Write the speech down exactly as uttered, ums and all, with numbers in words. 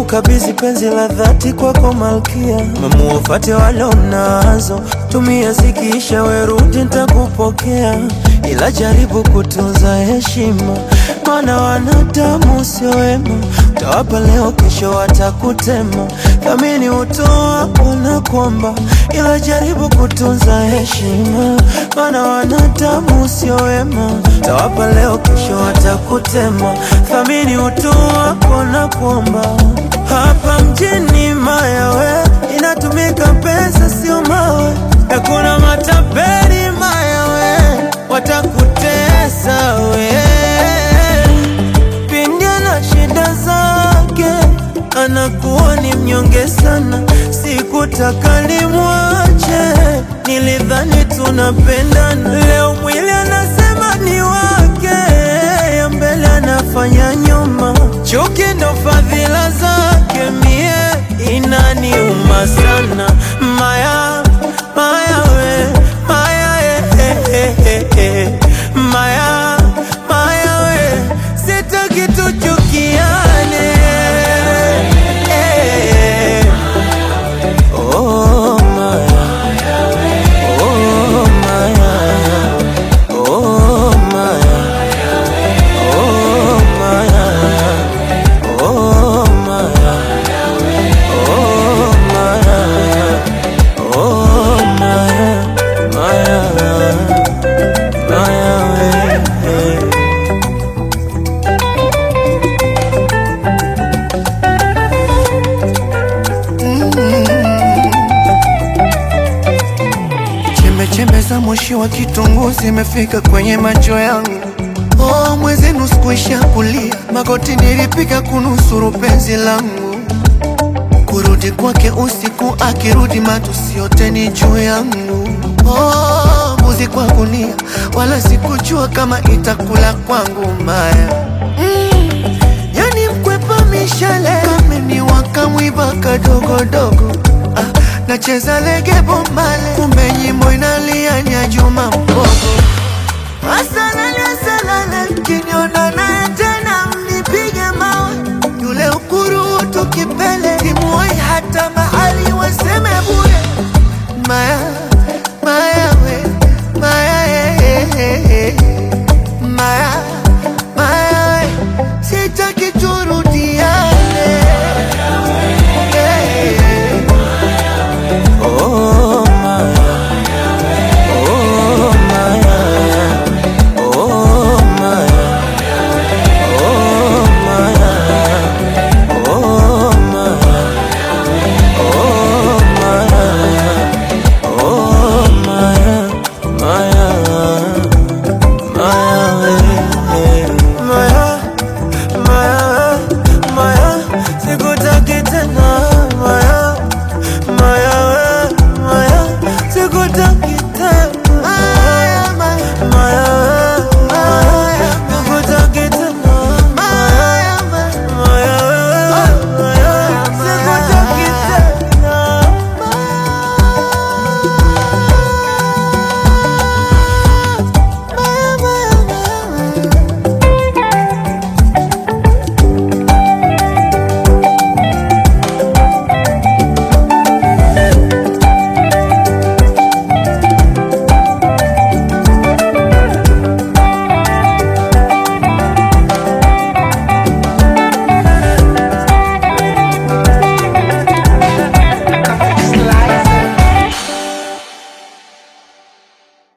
kukabizi penzi la dhati kwako malkia. Mamuofate wale unazo, tumia zikiisha werudi nitakupokea. Ila jaribu kutunza heshima, maana wanadamu sio wema. Utawapa leo kesho watakutema, thamini utoa wanakuomba. Ila jaribu kutunza heshima, maana wanadamu sio wema. Utawapa leo kesho watakutema, thamini utoa wanakuomba. Hapa mjini mayawe inatumika pesa sio mawe. Hakuna matapeli mayawe, watakutesa we. Pindi na shida zake anakuwa ni mnyonge sana. Sikutaka nimwache, nilidhani tunapendana. Leo mwili anasema ni wake, ya mbele anafanya nyuma. Chuki ndo fadhila zake, mie inaniuma sana. Maya, maya we, maya eh eh eh eh. Maya, maya we, sitaki tuchukiane eh. Oh maya, oh maya, oh maya, oh maya, oh maya, oh maya, oh maya, maya, maya we. Chembe chembe za moshi wa kitunguu zimefika kwenye macho yangu. Oh, mwezenu sikuisha kulia, magoti nilipiga kunusuru penzi langu. Kurudi kwake usiku, akirudi matusi yote ni juu yangu. Oh, mbuzi kwa gunia, wala sikujua kama itakula kwangu maya. mm. Yani mkwepa mishale kameni wakamwiba kadogo dogo. ah, Nacheza lege bombale, kumbe nyimbo inalia nya Juma Mbogo. Asalale asalale, kiniona na